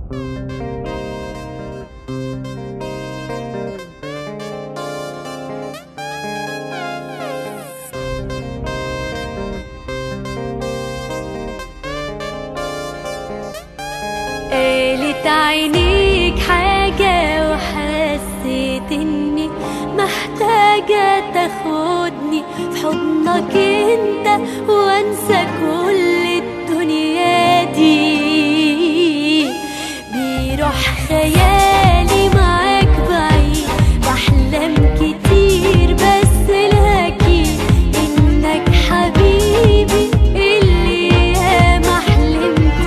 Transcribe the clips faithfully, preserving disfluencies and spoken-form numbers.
قالت عينيك حاجة وحسيت اني محتاجة تاخدني في حضنك انت وانسى كل الدنيا دي. بيروح خيالي معاك بعيد بحلم كتير بس لكن انك حبيبي اللي ياما حلمت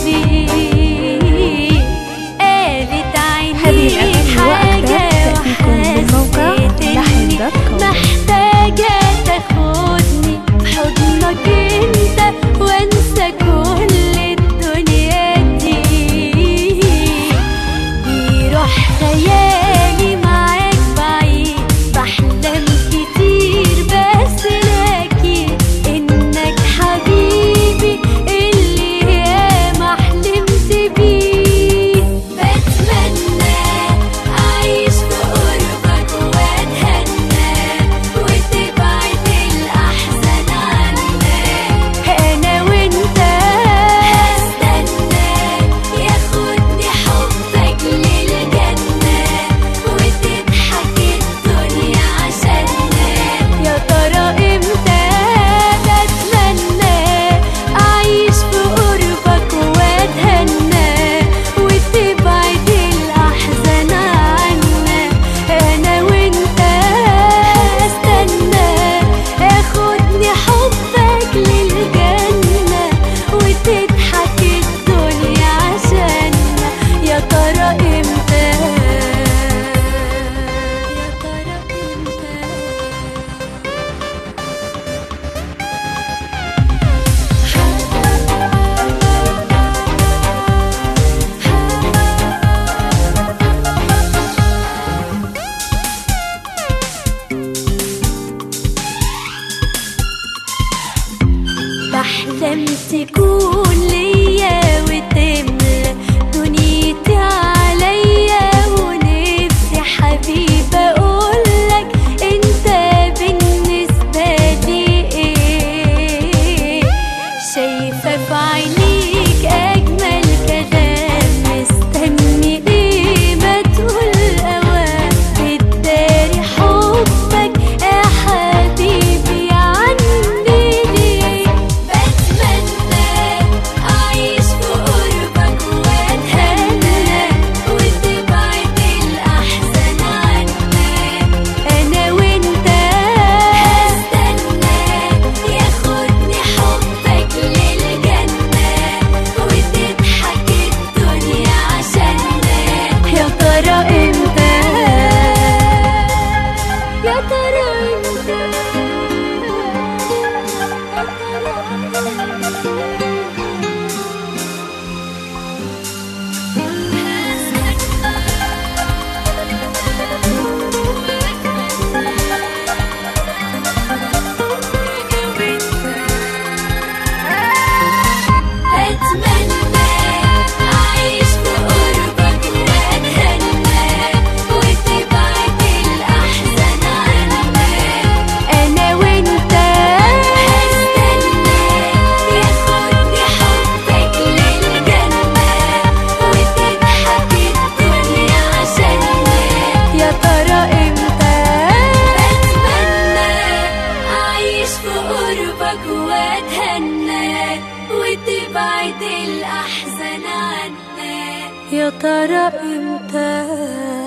بيه. قالت عينيك حاجة وحسيت اني محتاجة تاخدني بحضنك انت وانسى كل الدنيا دي. بيروح خيالي معاك بعيد بحلم كتير بس لكن انك حبيبي اللي ياما حلمت بيه. بتمنى اعيش في قربك واتهنى وتبعد الاحزان عنك. انا وانت هستنى ياخدني حبك للجنة وتضحك الدنيا عشاننا. يا ترى امتى بتمنى اعيش في قربك واتهنى وتبعد الاحزان عنا. انا وانت هستنى اخدني حبك للجنة وتضحك الدنيا عشاننا. يا ترى امتى يا ترى امتى بحلم تكون ليا وتملى دنيتي عليا ونفسي حبيبة اقولك انت بالنسبة لي ايه. شايفة في عينيك اجمل كلام مستني ايه ما تقول اوام بتداري حبك يا حبيبي عني ليه. بتمنى اعيش في قربك واتهنى وتبعد الاحزان عنك. انا وانت هستنى ياخدني حبك للجنة وتضحك الدنيا عشاننا. يا ترى امتى يا ترى امتى بتمنى اعيش في قربك واتهنى وتبعد الاحزان عنك. انا وانت هستنى ياخدني حبك للجنة وتضحك الدنيا عشاننا. يا ترى امتى بتمنى اعيش في قربك واتهنى وتبعد الاحزان عنك. يا ترى امتى